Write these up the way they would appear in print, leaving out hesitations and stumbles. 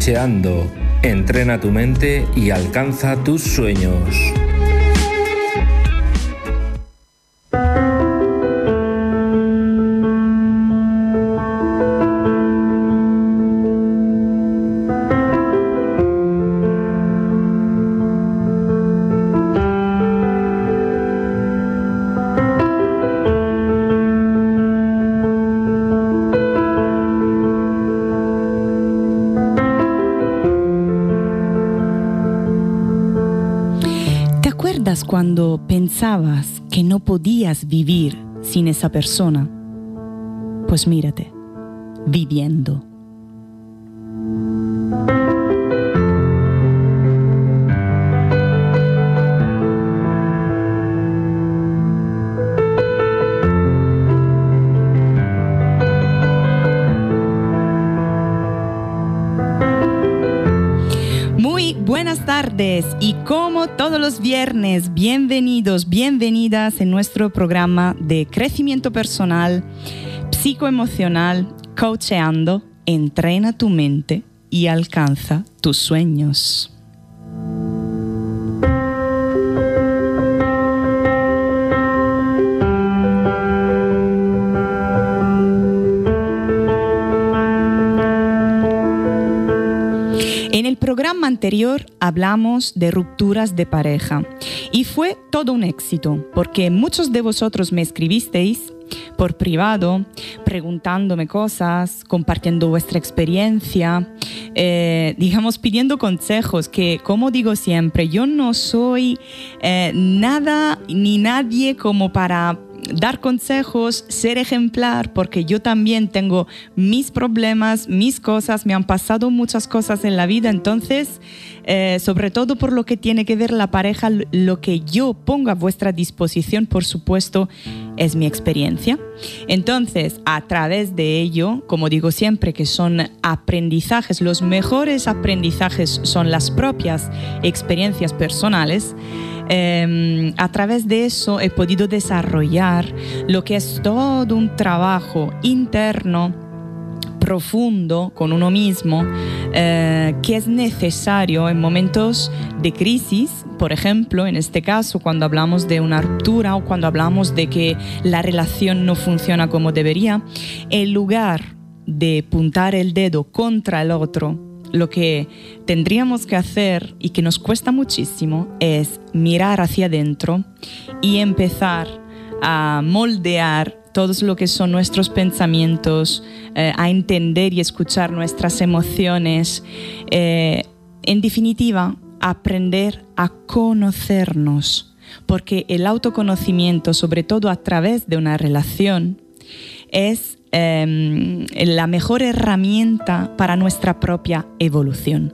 Coacheando. Entrena tu mente y alcanza tus sueños. Cuando pensabas que no podías vivir sin esa persona, pues mírate, viviendo. Buenas tardes y como todos los viernes, bienvenidos, bienvenidas en nuestro programa de crecimiento personal, psicoemocional, Coacheando, entrena tu mente y alcanza tus sueños. En el programa anterior hablamos de rupturas de pareja y fue todo un éxito porque muchos de vosotros me escribisteis por privado preguntándome cosas, compartiendo vuestra experiencia, pidiendo consejos que, como digo siempre, yo no soy nada ni nadie como para dar consejos, ser ejemplar, porque yo también tengo mis problemas, mis cosas, me han pasado muchas cosas en la vida, entonces, sobre todo por lo que tiene que ver la pareja, lo que yo pongo a vuestra disposición, por supuesto, es mi experiencia. Entonces, a través de ello, como digo siempre, que son aprendizajes, los mejores aprendizajes son las propias experiencias personales. A través de eso he podido desarrollar lo que es todo un trabajo interno, profundo con uno mismo, que es necesario en momentos de crisis. Por ejemplo, en este caso, cuando hablamos de una ruptura o cuando hablamos de que la relación no funciona como debería, en lugar de apuntar el dedo contra el otro, lo que tendríamos que hacer y que nos cuesta muchísimo es mirar hacia adentro y empezar a moldear todos lo que son nuestros pensamientos, a entender y escuchar nuestras emociones. En definitiva, aprender a conocernos, porque el autoconocimiento, sobre todo a través de una relación, es la mejor herramienta para nuestra propia evolución.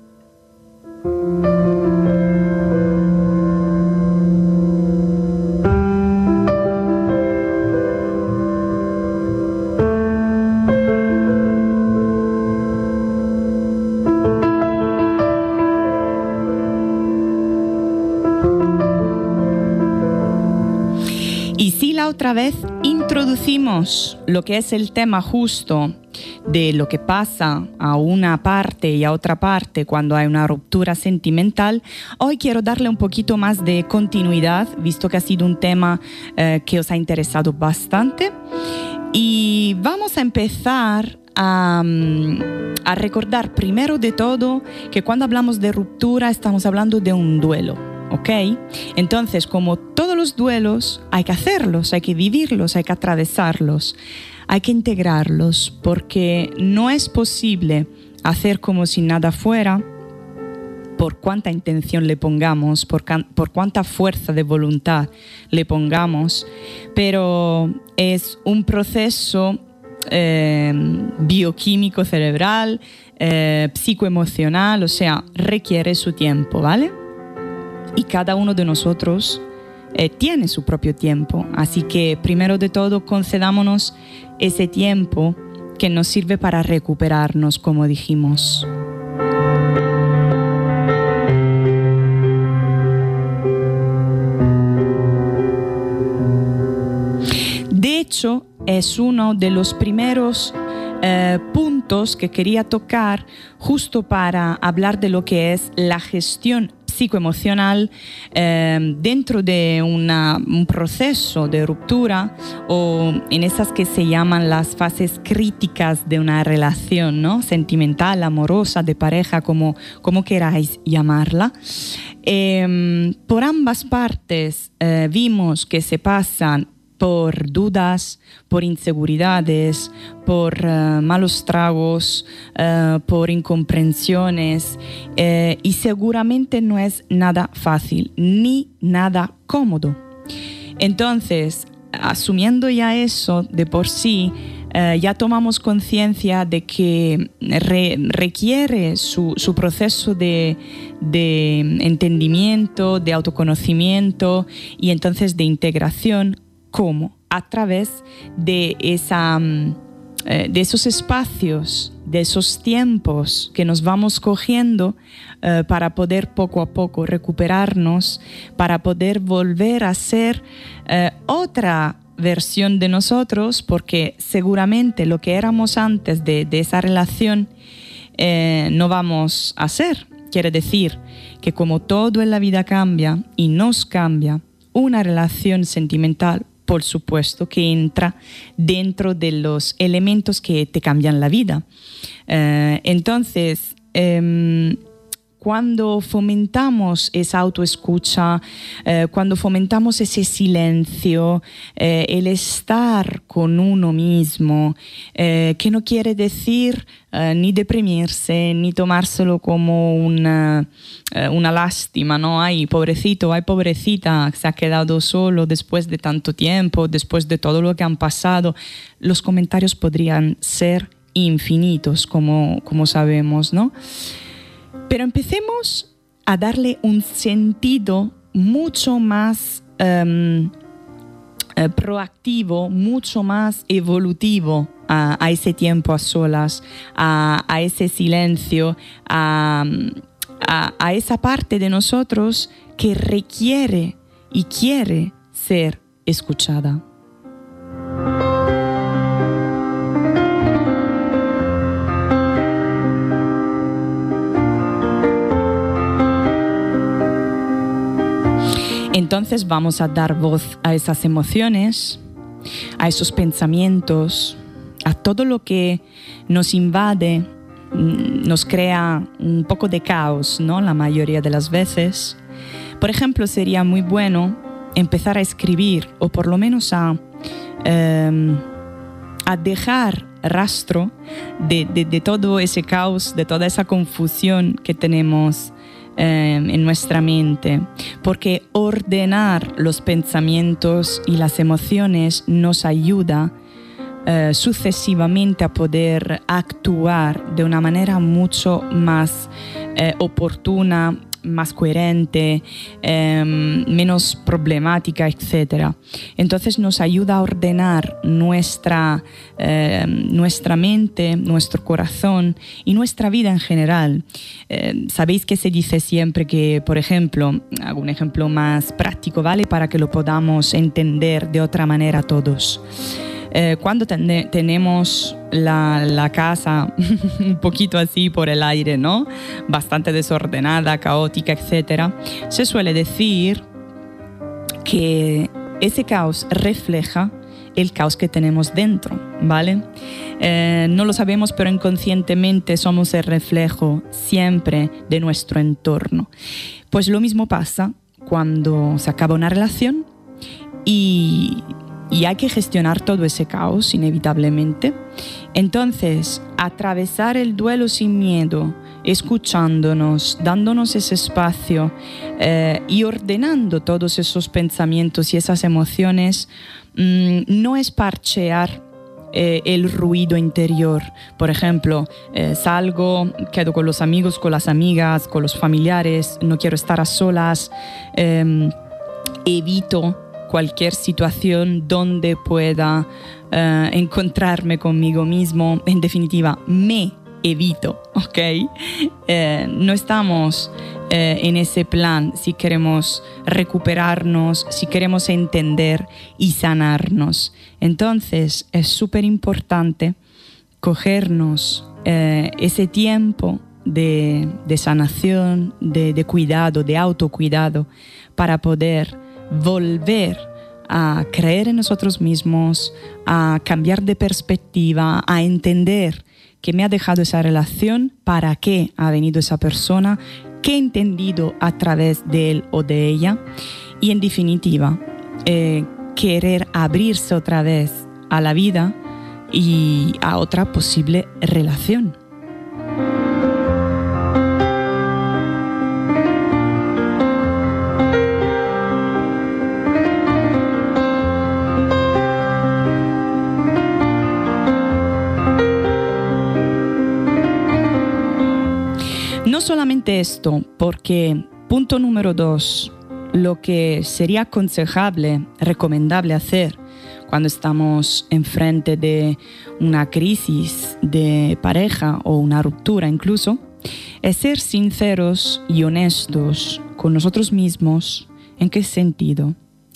Y si la otra vez introducimos lo que es el tema justo de lo que pasa a una parte y a otra parte cuando hay una ruptura sentimental, hoy quiero darle un poquito más de continuidad, visto que ha sido un tema que os ha interesado bastante. Y vamos a empezar a recordar primero de todo que cuando hablamos de ruptura estamos hablando de un duelo. ¿Ok? Entonces, como todos los duelos, hay que hacerlos, hay que vivirlos, hay que atravesarlos, hay que integrarlos, porque no es posible hacer como si nada fuera, por cuánta intención le pongamos, por cuánta fuerza de voluntad le pongamos, pero es un proceso bioquímico cerebral, psicoemocional, o sea, requiere su tiempo, ¿vale? Y cada uno de nosotros tiene su propio tiempo. Así que, primero de todo, concedámonos ese tiempo que nos sirve para recuperarnos, como dijimos. De hecho, es uno de los primeros puntos que quería tocar justo para hablar de lo que es la gestión psicoemocional dentro de un proceso de ruptura, o en esas que se llaman las fases críticas de una relación, ¿no? Sentimental, amorosa, de pareja, como queráis llamarla. Por ambas partes vimos que se pasan por dudas, por inseguridades, por malos tragos, por incomprensiones, y seguramente no es nada fácil ni nada cómodo. Entonces, asumiendo ya eso de por sí, ya tomamos conciencia de que requiere su proceso de entendimiento, de autoconocimiento y entonces de integración. ¿Cómo? A través de esos espacios, de esos tiempos que nos vamos cogiendo para poder poco a poco recuperarnos, para poder volver a ser otra versión de nosotros, porque seguramente lo que éramos antes de esa relación no vamos a ser. Quiere decir que como todo en la vida cambia y nos cambia, una relación sentimental, por supuesto, que entra dentro de los elementos que te cambian la vida. Entonces, cuando fomentamos esa autoescucha, cuando fomentamos ese silencio, el estar con uno mismo, que no quiere decir ni deprimirse, ni tomárselo como una lástima, ¿no? Ay, pobrecito, ay, pobrecita, se ha quedado solo después de tanto tiempo, después de todo lo que han pasado. Los comentarios podrían ser infinitos, como sabemos, ¿no? Pero empecemos a darle un sentido mucho más proactivo, mucho más evolutivo a ese tiempo a solas, a ese silencio, a esa parte de nosotros que requiere y quiere ser escuchada. Entonces vamos a dar voz a esas emociones, a esos pensamientos, a todo lo que nos invade, nos crea un poco de caos, ¿no? La mayoría de las veces. Por ejemplo, sería muy bueno empezar a escribir, o por lo menos a dejar rastro de todo ese caos, de toda esa confusión que tenemos en nuestra mente, porque ordenar los pensamientos y las emociones nos ayuda sucesivamente a poder actuar de una manera mucho más oportuna, más coherente, menos problemática, etc. Entonces nos ayuda a ordenar nuestra mente, nuestro corazón y nuestra vida en general. Sabéis que se dice siempre que, por ejemplo, hago un ejemplo más práctico, ¿vale? Para que lo podamos entender de otra manera todos. Cuando tenemos la casa un poquito así por el aire, ¿no? Bastante desordenada, caótica, etc., se suele decir que ese caos refleja el caos que tenemos dentro, ¿vale? No lo sabemos, pero inconscientemente somos el reflejo siempre de nuestro entorno. Pues lo mismo pasa cuando se acaba una relación y hay que gestionar todo ese caos inevitablemente. Entonces, atravesar el duelo sin miedo, escuchándonos, dándonos ese espacio y ordenando todos esos pensamientos y esas emociones, no es parchear el ruido interior. Por ejemplo, salgo, quedo con los amigos, con las amigas, con los familiares, no quiero estar a solas, evito cualquier situación donde pueda encontrarme conmigo mismo. En definitiva, me evito, ¿ok? No estamos en ese plan si queremos recuperarnos, si queremos entender y sanarnos. Entonces, es súper importante cogernos ese tiempo de sanación, de cuidado, de autocuidado, para poder volver a creer en nosotros mismos, a cambiar de perspectiva, a entender qué me ha dejado esa relación, para qué ha venido esa persona, qué he entendido a través de él o de ella, y en definitiva, querer abrirse otra vez a la vida y a otra posible relación. No solamente esto, porque punto número 2, lo que sería aconsejable, recomendable hacer cuando estamos enfrente de una crisis de pareja o una ruptura incluso, es ser sinceros y honestos con nosotros mismos. ¿En qué sentido?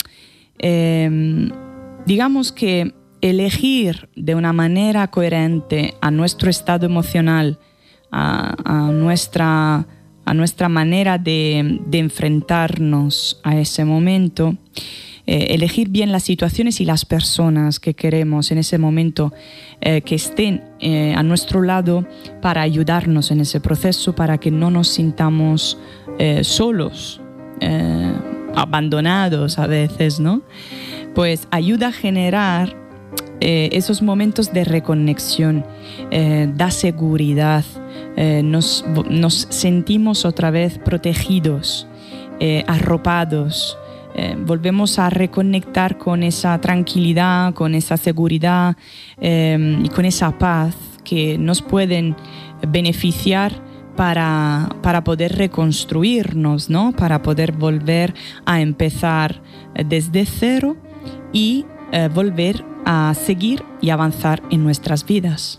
Digamos que elegir de una manera coherente a nuestro estado emocional, a nuestra manera de enfrentarnos a ese momento, elegir bien las situaciones y las personas que queremos en ese momento que estén a nuestro lado para ayudarnos en ese proceso, para que no nos sintamos solos, abandonados a veces, ¿no? Pues ayuda a generar esos momentos de reconexión, da seguridad, nos sentimos otra vez protegidos, arropados, volvemos a reconectar con esa tranquilidad, con esa seguridad y con esa paz que nos pueden beneficiar para poder reconstruirnos, ¿no? Para poder volver a empezar desde cero y volver a seguir y avanzar en nuestras vidas.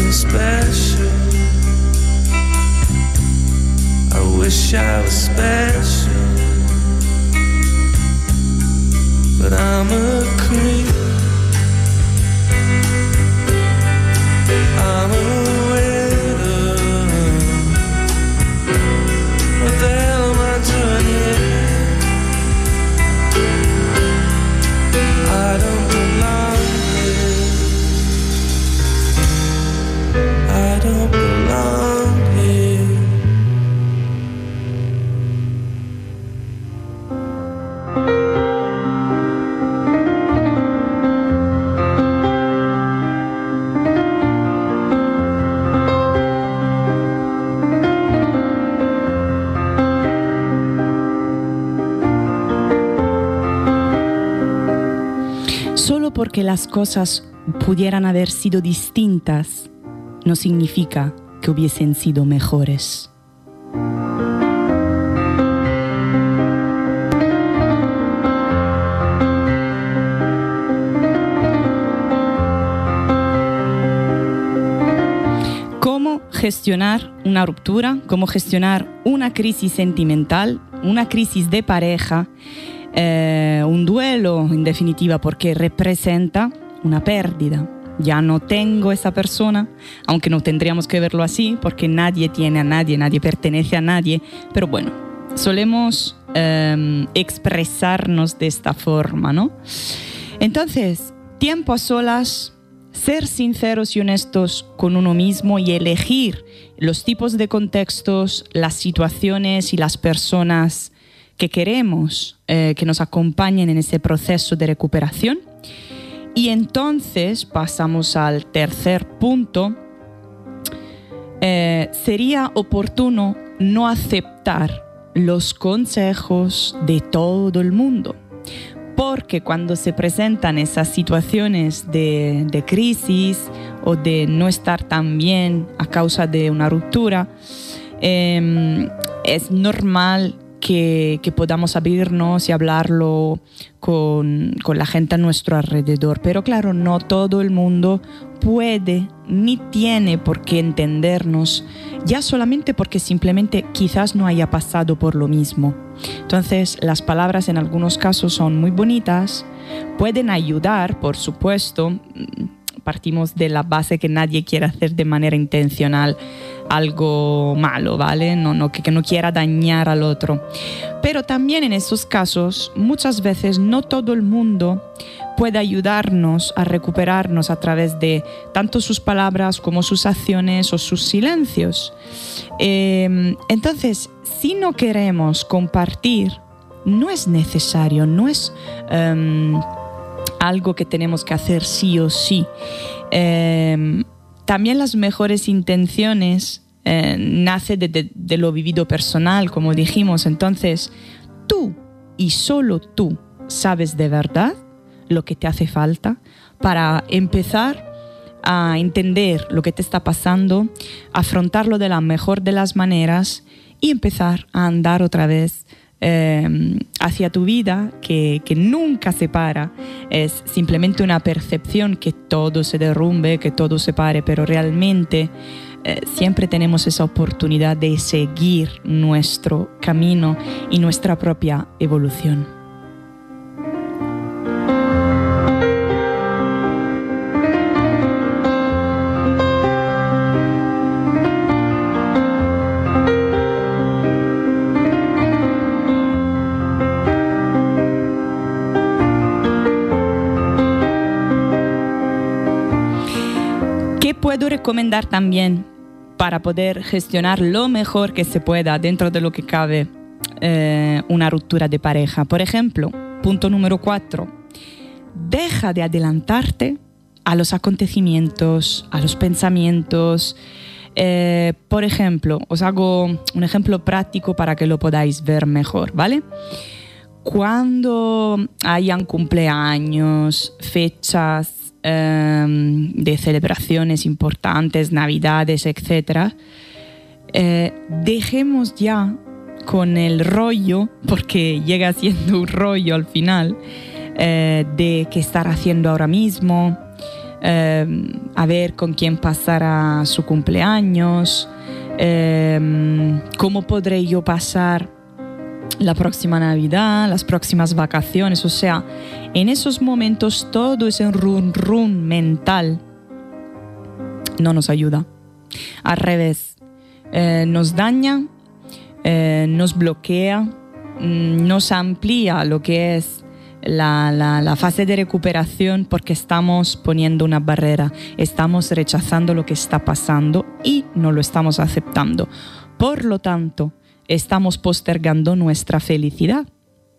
something special. I wish I was special, but I'm a creep. I'm a widow. What the hell am I doing here? I don't belong here. I don't belong here. Solo porque las cosas pudieran haber sido distintas, no significa que hubiesen sido mejores. ¿Cómo gestionar una ruptura? ¿Cómo gestionar una crisis sentimental, una crisis de pareja? Un duelo, en definitiva, porque representa una pérdida. Ya no tengo esa persona, aunque no tendríamos que verlo así, porque nadie tiene a nadie, nadie pertenece a nadie. Pero bueno, solemos expresarnos de esta forma, ¿no? Entonces, tiempo a solas, ser sinceros y honestos con uno mismo y elegir los tipos de contextos, las situaciones y las personas que queremos que nos acompañen en ese proceso de recuperación. Y entonces pasamos al tercer punto. Sería oportuno no aceptar los consejos de todo el mundo, porque cuando se presentan esas situaciones de crisis o de no estar tan bien a causa de una ruptura, es normal que podamos abrirnos y hablarlo con la gente a nuestro alrededor. Pero claro, no todo el mundo puede ni tiene por qué entendernos, ya solamente porque simplemente quizás no haya pasado por lo mismo. Entonces, las palabras en algunos casos son muy bonitas, pueden ayudar, por supuesto. Partimos de la base que nadie quiere hacer de manera intencional algo malo, ¿vale? Que no quiera dañar al otro. Pero también en esos casos, muchas veces no todo el mundo puede ayudarnos a recuperarnos a través de tanto sus palabras como sus acciones o sus silencios. Entonces, si no queremos compartir, no es necesario, no es algo que tenemos que hacer sí o sí. También las mejores intenciones nacen de lo vivido personal, como dijimos. Entonces, tú y solo tú sabes de verdad lo que te hace falta para empezar a entender lo que te está pasando, afrontarlo de la mejor de las maneras y empezar a andar otra vez hacia tu vida, que nunca se para. Es simplemente una percepción que todo se derrumbe, que todo se pare, pero realmente siempre tenemos esa oportunidad de seguir nuestro camino y nuestra propia evolución. Puedo recomendar también para poder gestionar lo mejor que se pueda dentro de lo que cabe una ruptura de pareja. Por ejemplo, punto número 4, deja de adelantarte a los acontecimientos, a los pensamientos. Por ejemplo, os hago un ejemplo práctico para que lo podáis ver mejor, ¿vale? Cuando hayan cumpleaños, fechas de celebraciones importantes, navidades, etc., dejemos ya con el rollo, porque llega siendo un rollo al final, de qué estar haciendo ahora mismo, a ver con quién pasará su cumpleaños, cómo podré yo pasar la próxima Navidad, las próximas vacaciones. O sea, en esos momentos todo ese run mental no nos ayuda. Al revés, nos daña, nos bloquea, nos amplía lo que es la fase de recuperación, porque estamos poniendo una barrera, estamos rechazando lo que está pasando y no lo estamos aceptando. Por lo tanto, estamos postergando nuestra felicidad.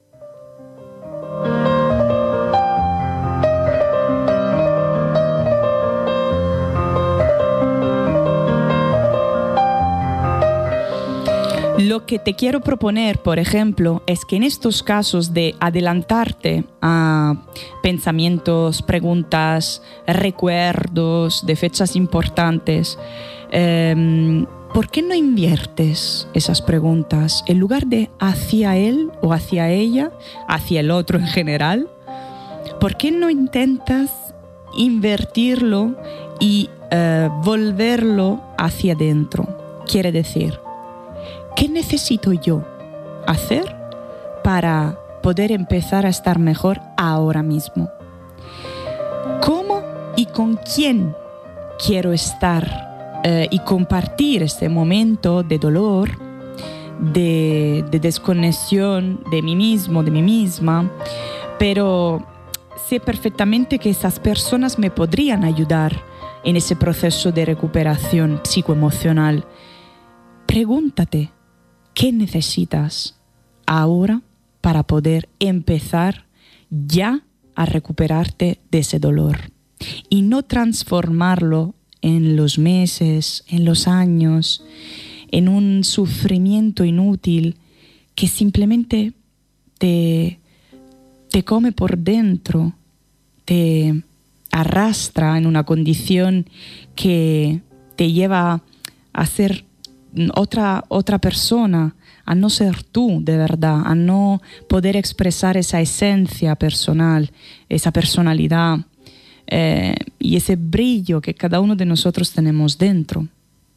Lo que te quiero proponer, por ejemplo, es que en estos casos de adelantarte a pensamientos, preguntas, recuerdos de fechas importantes, ¿por qué no inviertes esas preguntas? En lugar de hacia él o hacia ella, hacia el otro en general, ¿por qué no intentas invertirlo y volverlo hacia adentro? Quiere decir, ¿qué necesito yo hacer para poder empezar a estar mejor ahora mismo? ¿Cómo y con quién quiero estar y compartir este momento de dolor, de desconexión de mí mismo, de mí misma? Pero sé perfectamente que esas personas me podrían ayudar en ese proceso de recuperación psicoemocional. Pregúntate, ¿qué necesitas ahora para poder empezar ya a recuperarte de ese dolor? Y no transformarlo en los meses, en los años, en un sufrimiento inútil que simplemente te come por dentro, te arrastra en una condición que te lleva a ser otra persona, a no ser tú de verdad, a no poder expresar esa esencia personal, esa personalidad y ese brillo que cada uno de nosotros tenemos dentro.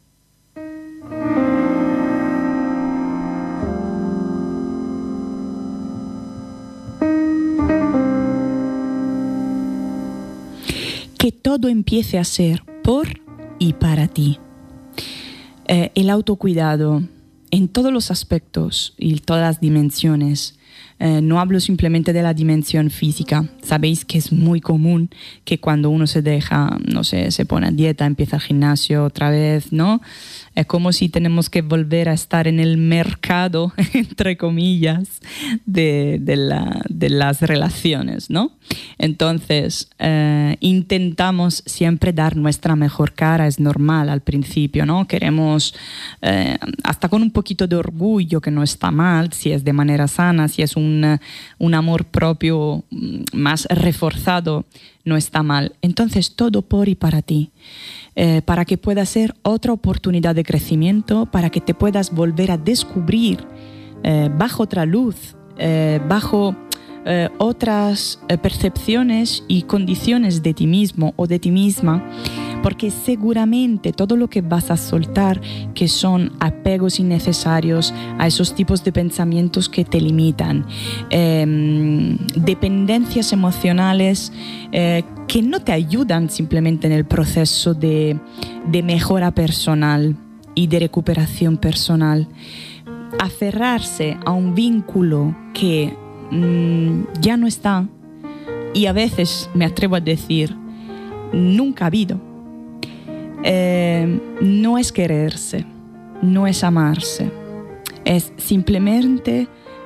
Que todo empiece a ser por y para ti. El autocuidado en todos los aspectos y todas las dimensiones. No hablo simplemente de la dimensión física. Sabéis que es muy común que cuando uno se deja, no sé, se pone a dieta, empieza el gimnasio otra vez, ¿no? Es como si tenemos que volver a estar en el mercado, entre comillas, de las relaciones, ¿no? Entonces, intentamos siempre dar nuestra mejor cara, es normal al principio, ¿no? Queremos, hasta con un poquito de orgullo, que no está mal, si es de manera sana, si es un amor propio más reforzado, no está mal. Entonces, todo por y para ti. Para que pueda ser otra oportunidad de crecimiento, para que te puedas volver a descubrir bajo otra luz, bajo otras percepciones y condiciones de ti mismo o de ti misma, porque seguramente todo lo que vas a soltar, que son apegos innecesarios a esos tipos de pensamientos que te limitan, dependencias emocionales que no te ayudan simplemente en el proceso de mejora personal y de recuperación personal. Aferrarse a un vínculo que ya no está, y a veces me atrevo a decir nunca ha habido, no es quererse, no es amarse, es simplemente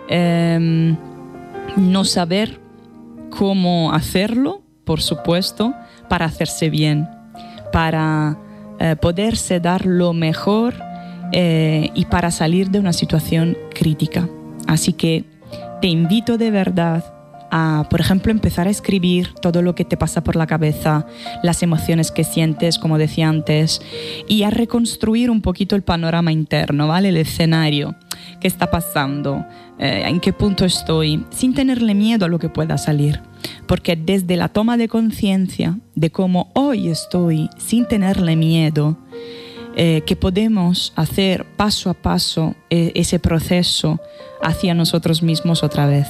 no saber cómo hacerlo, por supuesto, para hacerse bien, para poderse dar lo mejor y para salir de una situación crítica. Así que te invito de verdad a, por ejemplo, empezar a escribir todo lo que te pasa por la cabeza, las emociones que sientes, como decía antes, y a reconstruir un poquito el panorama interno, ¿vale? El escenario, qué está pasando, en qué punto estoy, sin tenerle miedo a lo que pueda salir. porque desde la toma de conciencia de cómo hoy estoy sin tenerle miedo, que podemos hacer paso a paso ese proceso hacia nosotros mismos otra vez.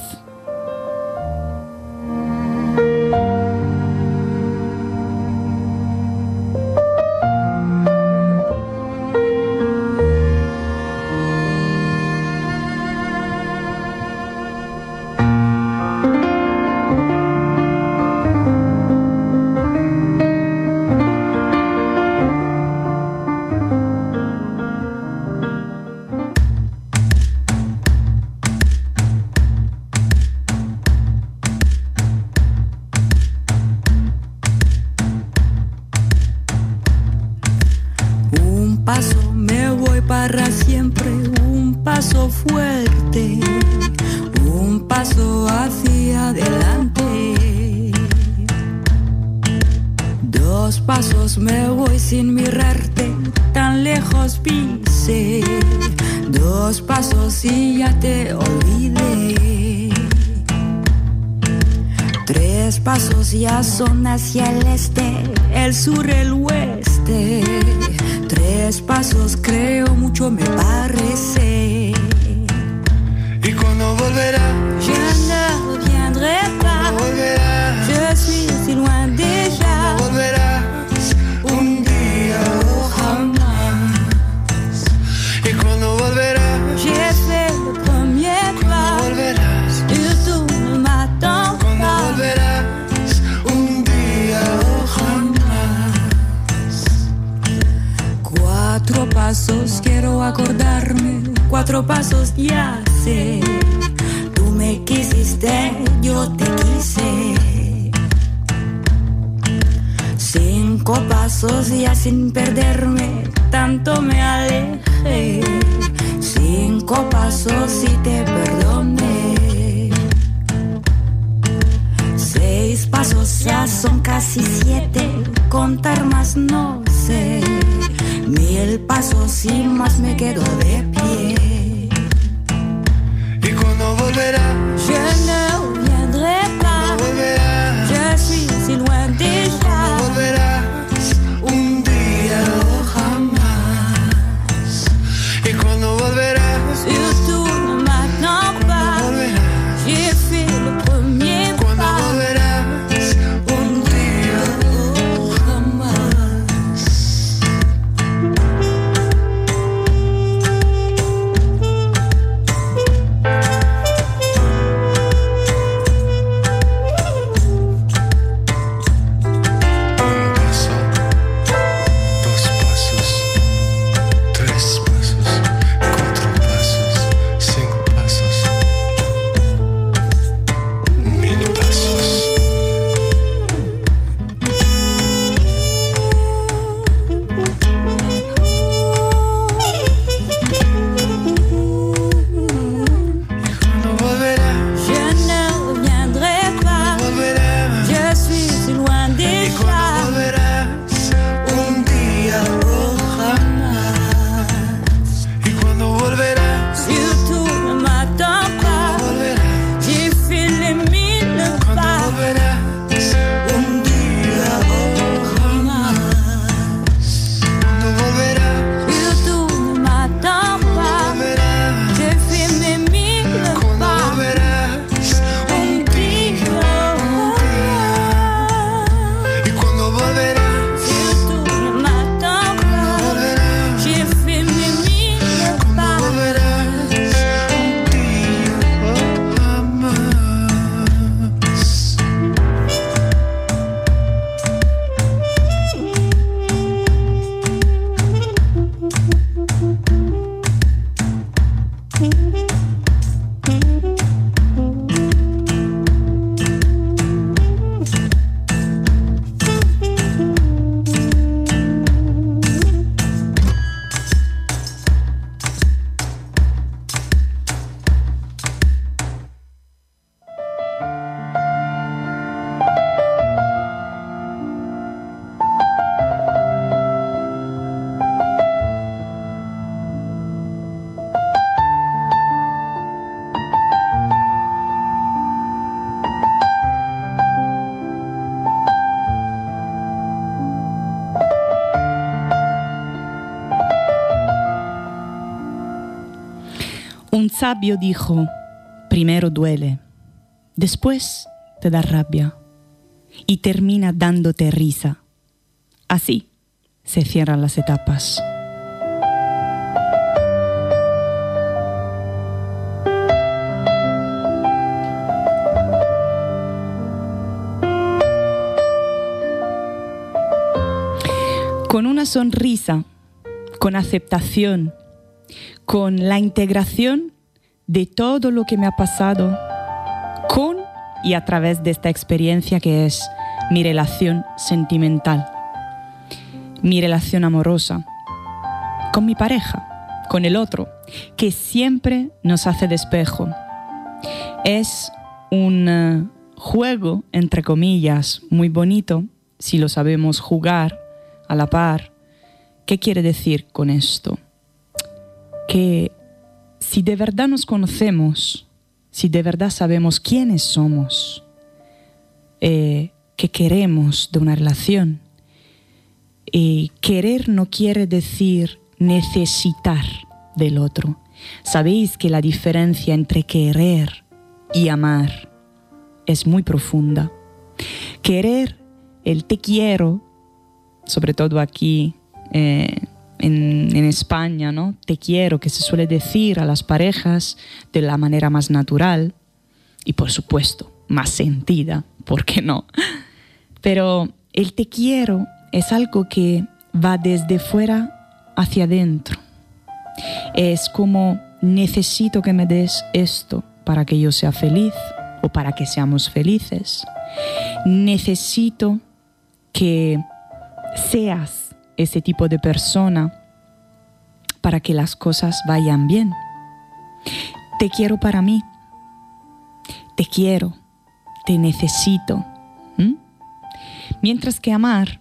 Ya son hacia el este, el sur, el oeste. 3 pasos creo mucho me parece. ¿Y cuando volverás? Je ne reviendrai pas. Volverás. Je suis si loin déjà. Volverás un día o jamás. ¿Y cuando volverás? J'ai fait le premier pas. Volverás. Et tú ne m'attends pas. Volverás. 4 pasos quiero acordarme, 4 pasos ya sé. Tú me quisiste, yo te quise. 5 pasos ya sin perderme, tanto me alejé. 5 pasos y te perdoné. 6 pasos ya son casi 7, contar más no sé. 1000 pasos y más me quedo de pie. ¿Y cuando volverás? Je ne reviendrai pas. Volverás. Je suis si loin déjà. Volverás un día o jamás. ¿Y cuando volverás? Surtout ne m'attends pas. Volverás. J'ai fait le premier Cuando pas. volverás un día o jamás. Un sabio dijo, primero duele, después te da rabia y termina dándote risa. Así se cierran las etapas. Con una sonrisa, con aceptación, con la integración de todo lo que me ha pasado, con y a través de esta experiencia que es mi relación sentimental, mi relación amorosa, con mi pareja, con el otro, que siempre nos hace de espejo. Es un juego, entre comillas, muy bonito, si lo sabemos jugar a la par. ¿Qué quiere decir con esto? Que si de verdad nos conocemos, si de verdad sabemos quiénes somos, qué queremos de una relación, querer no quiere decir necesitar del otro. Sabéis que la diferencia entre querer y amar es muy profunda. Querer, el te quiero, sobre todo aquí en España, ¿no? Te quiero, que se suele decir a las parejas de la manera más natural y, por supuesto, más sentida, ¿por qué no? Pero el te quiero es algo que va desde fuera hacia adentro. Es como necesito que me des esto para que yo sea feliz o para que seamos felices. Necesito que seas ese tipo de persona para que las cosas vayan bien. Te quiero para mí. Te quiero. Te necesito. Mientras que amar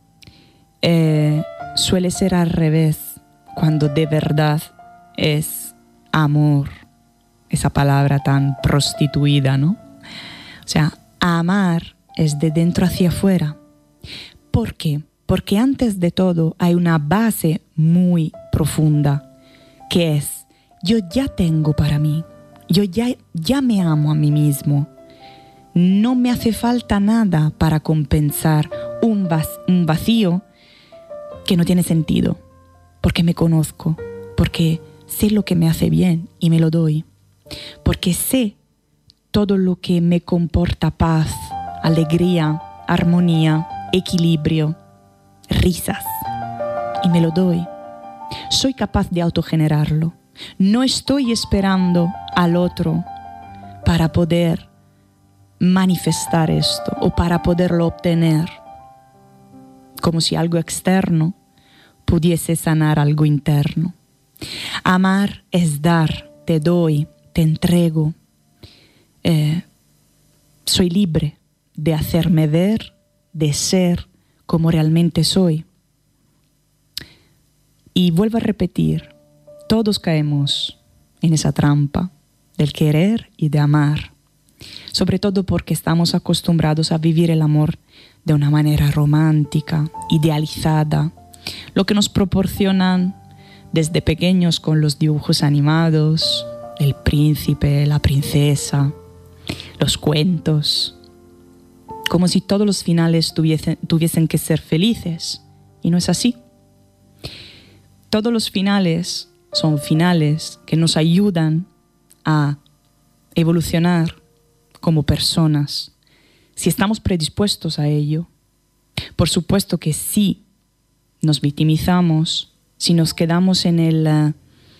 suele ser al revés, cuando de verdad es amor, esa palabra tan prostituida, ¿no? O sea, amar es de dentro hacia afuera. ¿Por qué? Porque antes de todo hay una base muy profunda, que es, yo ya tengo para mí, yo ya me amo a mí mismo. No me hace falta nada para compensar un vacío que no tiene sentido, porque me conozco, porque sé lo que me hace bien y me lo doy, porque sé todo lo que me comporta paz, alegría, armonía, equilibrio, risas, y me lo doy. Soy capaz de autogenerarlo. No estoy esperando al otro para poder manifestar esto o para poderlo obtener, como si algo externo pudiese sanar algo interno. Amar es dar, te doy, te entrego. Soy libre de hacerme ver, de ser como realmente soy. Y vuelvo a repetir, todos caemos en esa trampa del querer y de amar, sobre todo porque estamos acostumbrados a vivir el amor de una manera romántica, idealizada, lo que nos proporcionan desde pequeños con los dibujos animados, el príncipe, la princesa, los cuentos, como si todos los finales tuviesen que ser felices, y no es así. Todos los finales son finales que nos ayudan a evolucionar como personas, si estamos predispuestos a ello. Por supuesto que sí nos victimizamos, si nos quedamos en el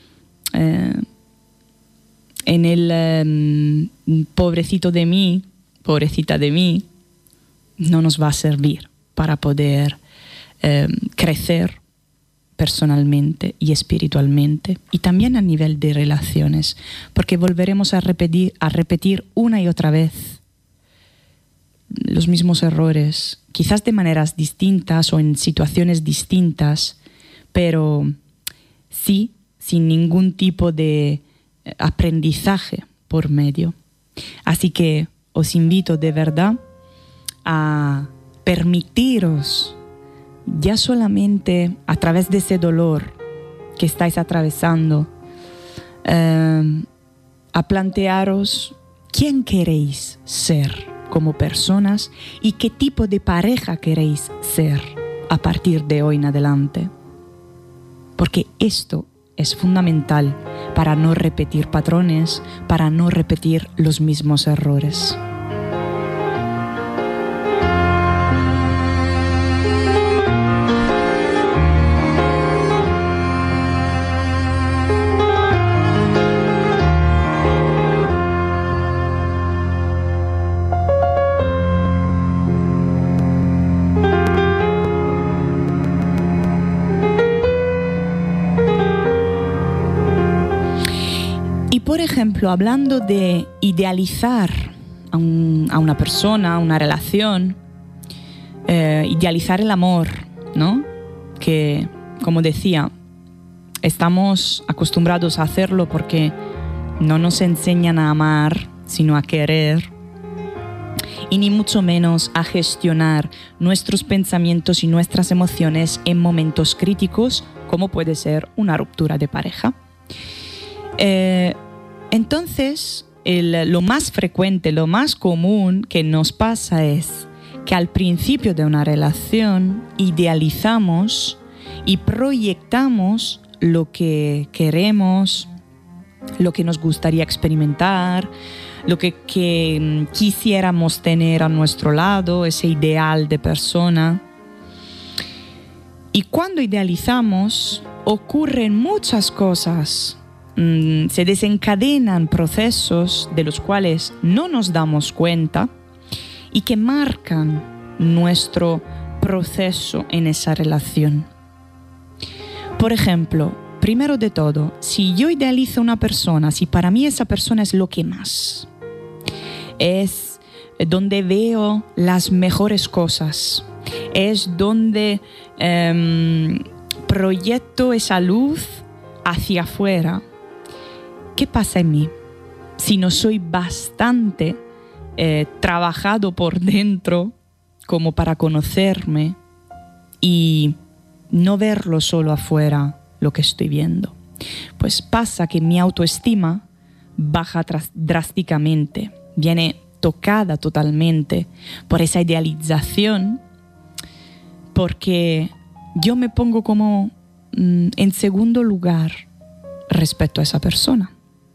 pobrecito de mí, pobrecita de mí, no nos va a servir para poder crecer personalmente y espiritualmente, y también a nivel de relaciones, porque volveremos a repetir una y otra vez los mismos errores, quizás de maneras distintas o en situaciones distintas, pero sí sin ningún tipo de aprendizaje por medio. Así que os invito de verdad a permitiros, ya solamente a través de ese dolor que estáis atravesando, a plantearos quién queréis ser como personas y qué tipo de pareja queréis ser a partir de hoy en adelante. Porque esto es fundamental para no repetir patrones, para no repetir los mismos errores. Por ejemplo, hablando de idealizar a una persona, a una relación, idealizar el amor, ¿no? Que, como decía, estamos acostumbrados a hacerlo porque no nos enseñan a amar, sino a querer, y ni mucho menos a gestionar nuestros pensamientos y nuestras emociones en momentos críticos, como puede ser una ruptura de pareja. Entonces, lo más frecuente, lo más común que nos pasa es que al principio de una relación idealizamos y proyectamos lo que queremos, lo que nos gustaría experimentar, lo que quisiéramos tener a nuestro lado, ese ideal de persona. Y cuando idealizamos, ocurren muchas cosas. Se desencadenan procesos de los cuales no nos damos cuenta y que marcan nuestro proceso en esa relación. Por ejemplo, primero de todo, si yo idealizo a una persona, si para mí esa persona es lo que más, es donde veo las mejores cosas, es donde proyecto esa luz hacia afuera, ¿qué pasa en mí? Si no soy bastante trabajado por dentro como para conocerme y no verlo solo afuera lo que estoy viendo, pues pasa que mi autoestima baja drásticamente, viene tocada totalmente por esa idealización, porque yo me pongo como en segundo lugar respecto a esa persona.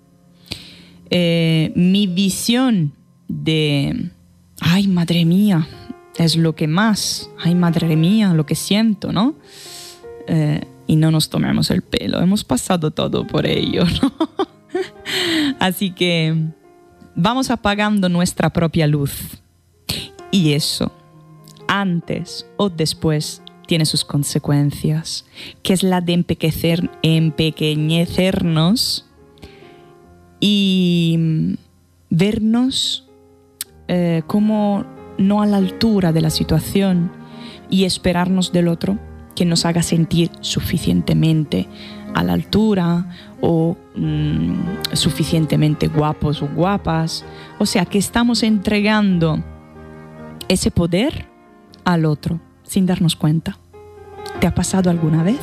Mi visión de, ay, madre mía, es lo que más, ay, madre mía, lo que siento, ¿no? Y no nos tomemos el pelo, hemos pasado todo por ello, ¿no? Así que vamos apagando nuestra propia luz. Y eso, antes o después, tiene sus consecuencias, que es la de empequeñecernos y vernos como no a la altura de la situación y esperarnos del otro que nos haga sentir suficientemente a la altura o suficientemente guapos o guapas. O sea, que estamos entregando ese poder al otro sin darnos cuenta. ¿Te ha pasado alguna vez?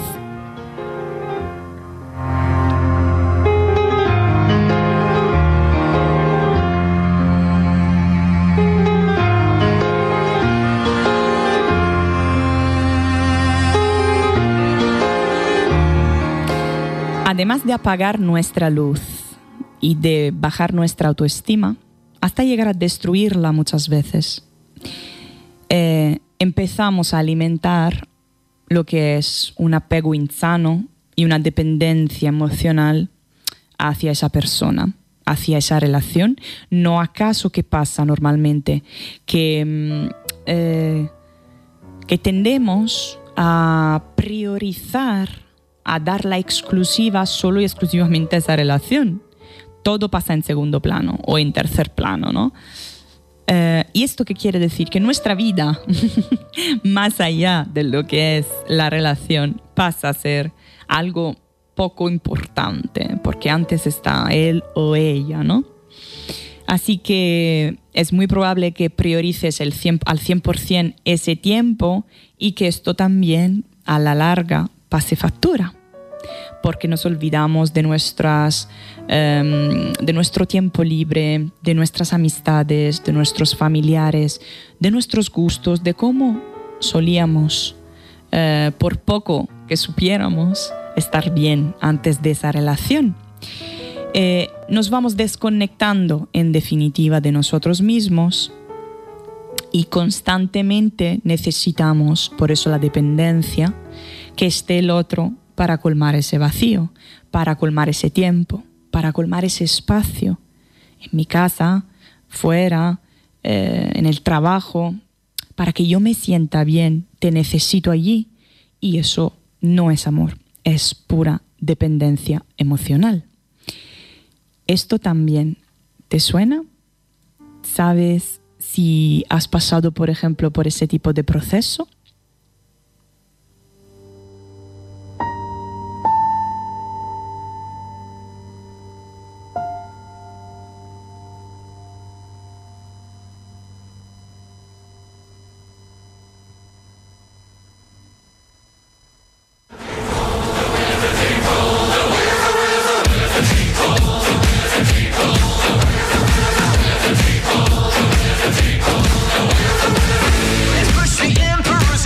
Además de apagar nuestra luz y de bajar nuestra autoestima, hasta llegar a destruirla muchas veces, empezamos a alimentar lo que es un apego insano y una dependencia emocional hacia esa persona, hacia esa relación. ¿No acaso qué pasa normalmente? Que tendemos a priorizar, a dar la exclusiva solo y exclusivamente a esa relación. Todo pasa en segundo plano o en tercer plano, ¿no? ¿Y esto qué quiere decir? Que nuestra vida, más allá de lo que es la relación, pasa a ser algo poco importante, porque antes está él o ella, ¿no? Así que es muy probable que priorices al 100% ese tiempo y que esto también, a la larga, pase factura. porque nos olvidamos de nuestro tiempo libre, de nuestras amistades, de nuestros familiares, de nuestros gustos, de cómo solíamos, por poco que supiéramos, estar bien antes de esa relación. Nos vamos desconectando, en definitiva, de nosotros mismos y constantemente necesitamos, por eso la dependencia, que esté el otro para colmar ese vacío, para colmar ese tiempo, para colmar ese espacio. En mi casa, fuera, en el trabajo, para que yo me sienta bien, te necesito allí. Y eso no es amor, es pura dependencia emocional. ¿Esto también te suena? ¿Sabes si has pasado, por ejemplo, por ese tipo de proceso? Push the emperor's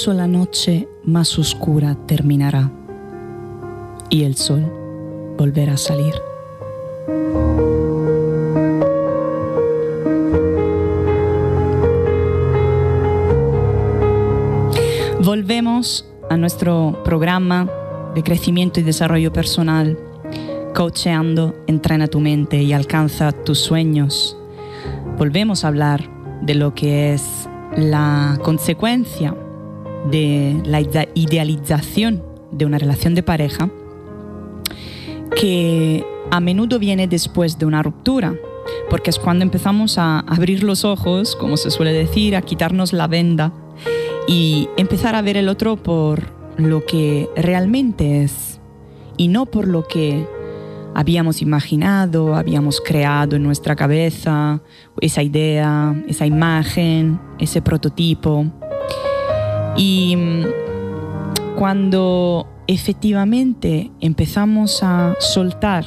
incluso la noche más oscura terminará y el sol volverá a salir. Volvemos a nuestro programa de crecimiento y desarrollo personal, Coacheando, entrena tu mente y alcanza tus sueños. Volvemos a hablar de lo que es la consecuencia de la idealización de una relación de pareja, que a menudo viene después de una ruptura, porque es cuando empezamos a abrir los ojos, como se suele decir, a quitarnos la venda y empezar a ver el otro por lo que realmente es y no por lo que habíamos imaginado, habíamos creado en nuestra cabeza, esa idea, esa imagen, ese prototipo. Y cuando efectivamente empezamos a soltar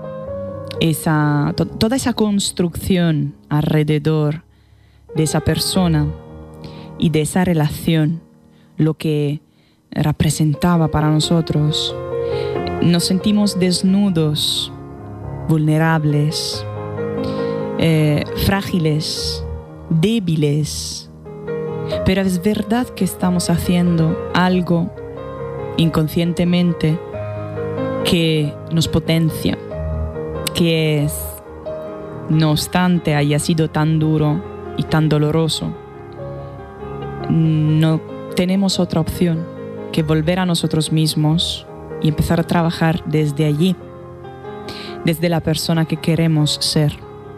toda esa construcción alrededor de esa persona y de esa relación, lo que representaba para nosotros, nos sentimos desnudos, vulnerables, frágiles, débiles. Pero es verdad que estamos haciendo algo inconscientemente que nos potencia, que es, no obstante haya sido tan duro y tan doloroso, no tenemos otra opción que volver a nosotros mismos y empezar a trabajar desde allí, desde la persona que queremos ser,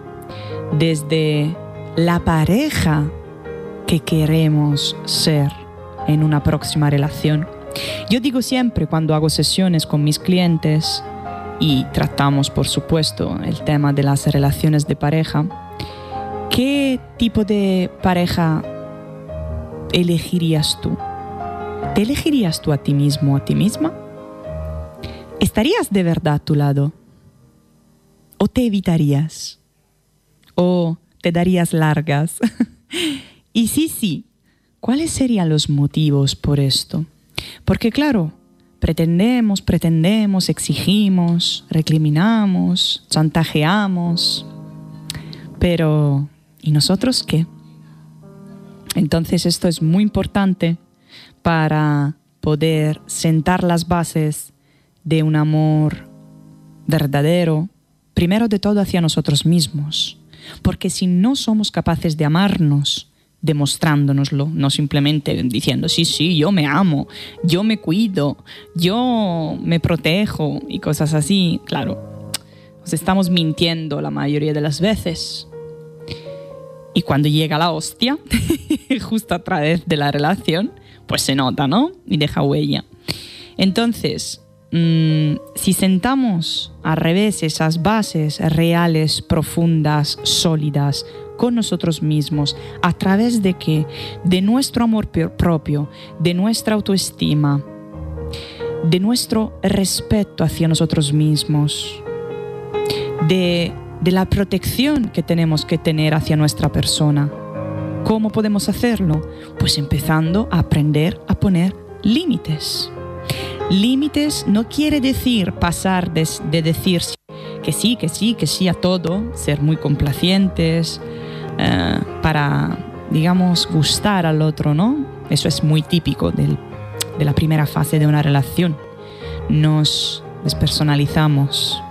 desde la pareja que queremos ser en una próxima relación. Yo digo siempre cuando hago sesiones con mis clientes y tratamos, por supuesto, el tema de las relaciones de pareja, ¿qué tipo de pareja elegirías tú? ¿Te elegirías tú a ti mismo o a ti misma? ¿Estarías de verdad a tu lado? ¿O te evitarías? ¿O te darías largas? Y sí, ¿cuáles serían los motivos por esto? Porque claro, pretendemos, exigimos, recriminamos, chantajeamos, pero ¿y nosotros qué? Entonces esto es muy importante para poder sentar las bases de un amor verdadero, primero de todo hacia nosotros mismos. Porque si no somos capaces de amarnos, demostrándonoslo, no simplemente diciendo, sí, yo me amo, yo me cuido, yo me protejo y cosas así, claro, nos estamos mintiendo la mayoría de las veces. Y cuando llega la hostia, justo a través de la relación, pues se nota, ¿no? Y deja huella. Entonces, si sentamos al revés esas bases reales, profundas, sólidas, con nosotros mismos, a través de ¿qué? De nuestro amor propio, de nuestra autoestima, de nuestro respeto hacia nosotros mismos, de la protección que tenemos que tener hacia nuestra persona. ¿Cómo podemos hacerlo? Pues empezando a aprender a poner límites. Límites no quiere decir pasar de decir que sí a todo, ser muy complacientes para, digamos, gustar al otro, ¿no? Eso es muy típico de la primera fase de una relación. Nos despersonalizamos.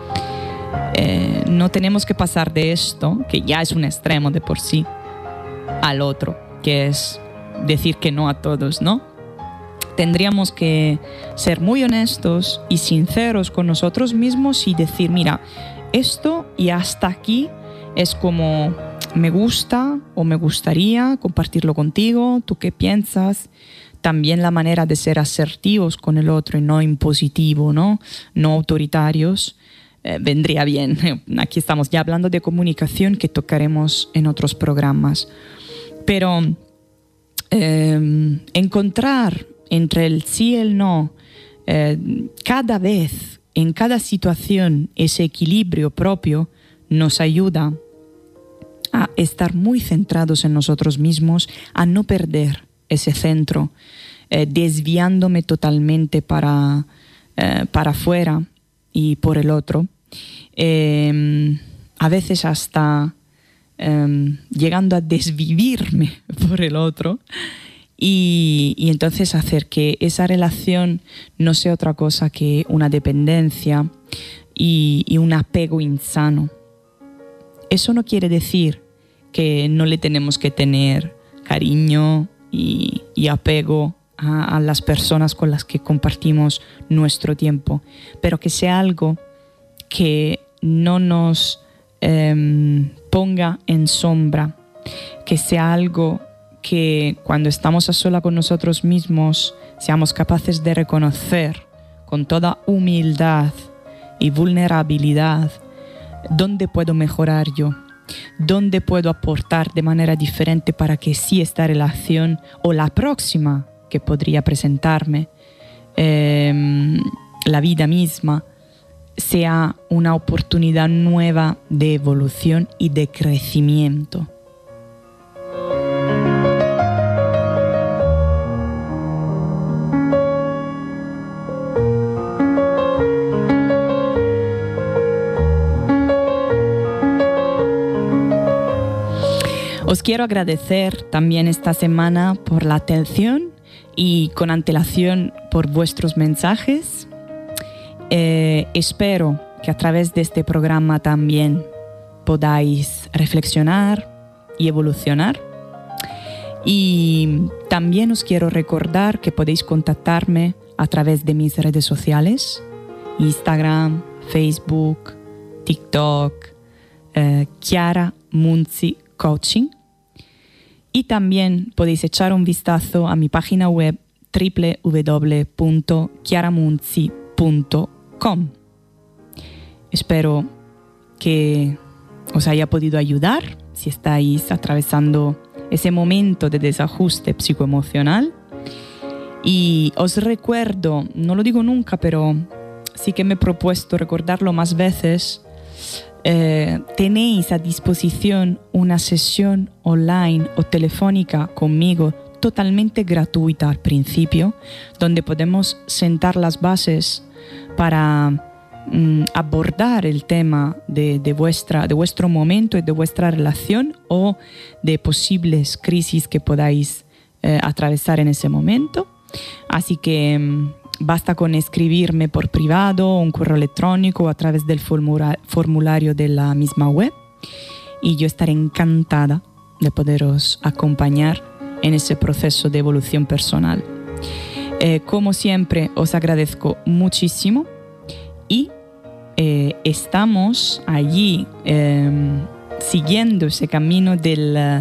No tenemos que pasar de esto, que ya es un extremo de por sí, al otro, que es decir que no a todos, ¿no? Tendríamos que ser muy honestos y sinceros con nosotros mismos y decir, mira, esto y hasta aquí es como me gusta o me gustaría compartirlo contigo, ¿tú qué piensas? También la manera de ser asertivos con el otro y no impositivo, ¿no? No autoritarios, vendría bien. Aquí estamos ya hablando de comunicación que tocaremos en otros programas. Pero encontrar entre el sí y el no, cada vez, en cada situación, ese equilibrio propio nos ayuda a estar muy centrados en nosotros mismos, a no perder ese centro, desviándome totalmente para afuera y por el otro, a veces hasta llegando a desvivirme por el otro, y entonces hacer que esa relación no sea otra cosa que una dependencia y un apego insano. Eso no quiere decir que no le tenemos que tener cariño y apego a las personas con las que compartimos nuestro tiempo, pero que sea algo que no nos ponga en sombra, que sea algo que cuando estamos a sola con nosotros mismos seamos capaces de reconocer con toda humildad y vulnerabilidad dónde puedo mejorar yo, dónde puedo aportar de manera diferente para que sí esta relación o la próxima que podría presentarme, la vida misma, sea una oportunidad nueva de evolución y de crecimiento. Os quiero agradecer también esta semana por la atención y con antelación por vuestros mensajes. Espero que a través de este programa también podáis reflexionar y evolucionar. Y también os quiero recordar que podéis contactarme a través de mis redes sociales, Instagram, Facebook, TikTok, Chiara Munzi Coaching. Y también podéis echar un vistazo a mi página web www.chiaramunzi.com. Espero que os haya podido ayudar si estáis atravesando ese momento de desajuste psicoemocional. Y os recuerdo, no lo digo nunca, pero sí que me he propuesto recordarlo más veces. Tenéis a disposición una sesión online o telefónica conmigo totalmente gratuita al principio, donde podemos sentar las bases para abordar el tema de vuestro momento y de vuestra relación o de posibles crisis que podáis atravesar en ese momento. Así que basta con escribirme por privado, un correo electrónico o a través del formulario de la misma web, y yo estaré encantada de poderos acompañar en ese proceso de evolución personal. Como siempre, os agradezco muchísimo y estamos allí siguiendo ese camino de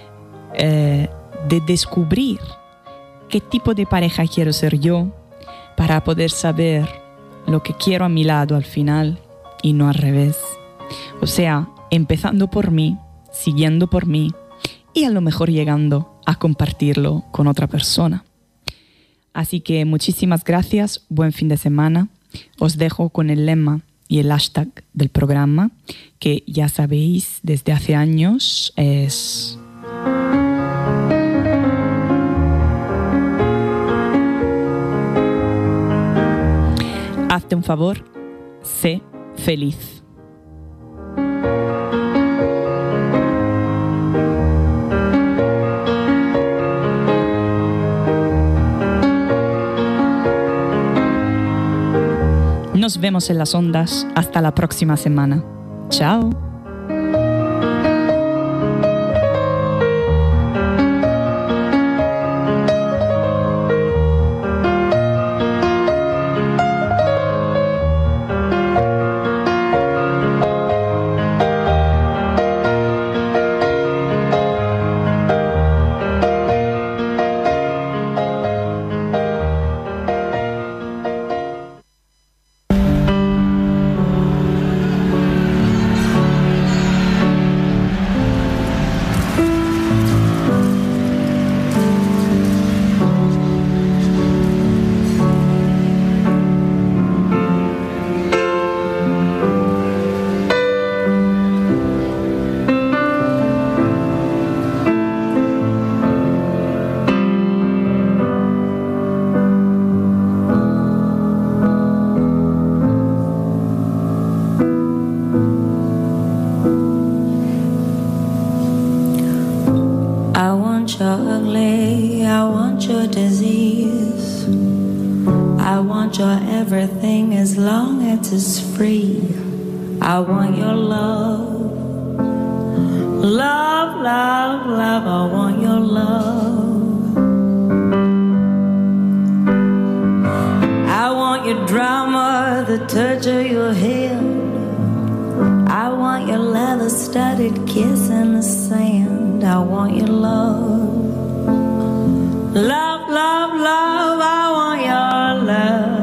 descubrir qué tipo de pareja quiero ser yo, para poder saber lo que quiero a mi lado al final y no al revés. O sea, empezando por mí, siguiendo por mí y a lo mejor llegando a compartirlo con otra persona. Así que muchísimas gracias, buen fin de semana. Os dejo con el lema y el hashtag del programa, que ya sabéis desde hace años es... Hazte un favor, sé feliz. Nos vemos en las ondas. Hasta la próxima semana. Chao. I want your disease. I want your everything as long as it's free. I want your love. Love, love, love, I want your love. I want your drama, the touch of your hand. I want your leather-studded kiss in the sand. I want your love. Love, love, love, I want your love.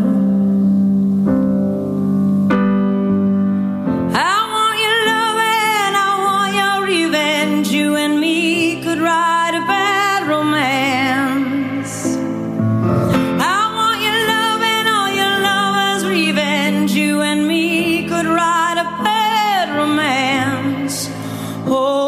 I want your love and I want your revenge. You and me could write a bad romance. I want your love and all your lovers' revenge. You and me could write a bad romance. Oh.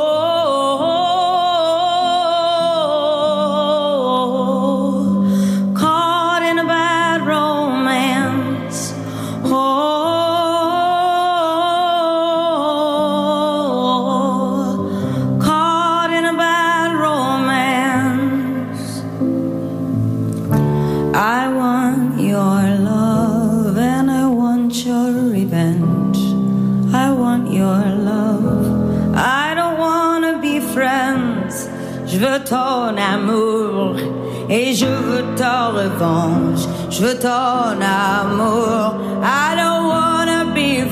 Je veux ton amour et je veux ta revanche. Je veux ton amour. I don't wanna be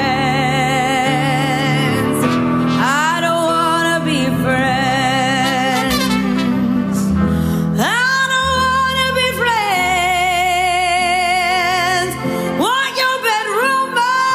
friends. I don't wanna be friends. I don't wanna be friends. Want your bedroom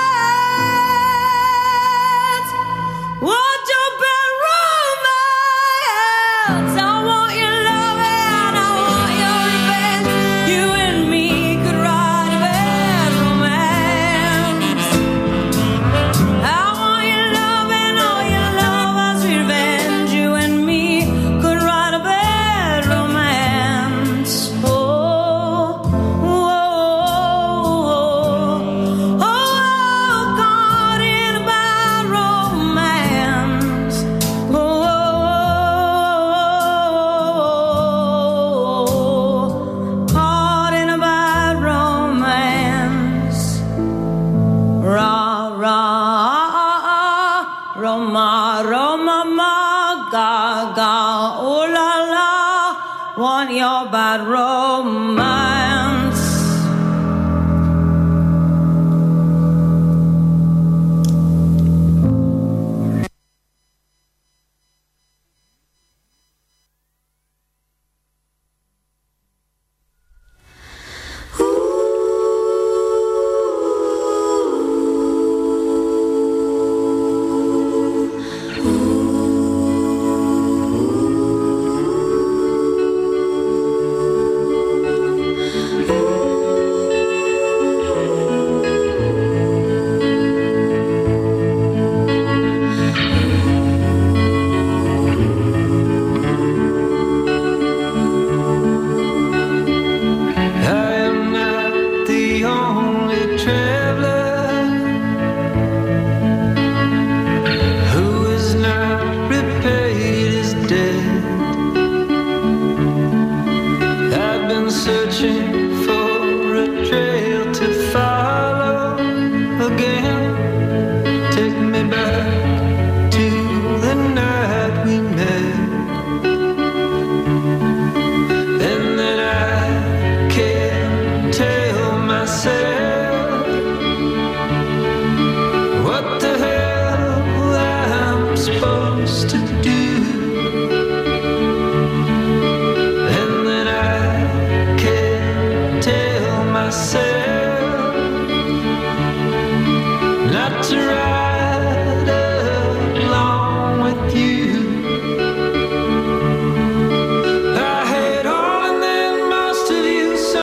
romance. Want your bedroom romance. I want your love and I want your revenge. You and me could write a bad romance. I want your love and all your lovers' revenge. You and me could write a bad romance. Oh, oh, oh, oh, caught in a bad romance. Oh, caught in a bad romance. Ra, ra, Roma, Roma, ma, ga, ga, oh la la, want your bad romance. I am not the only traveler who is not repaid his debt. I've been searching for a trail to follow again. Take me back to the night we met. And then I can't tell myself what the hell I'm supposed to do. And then I can't tell myself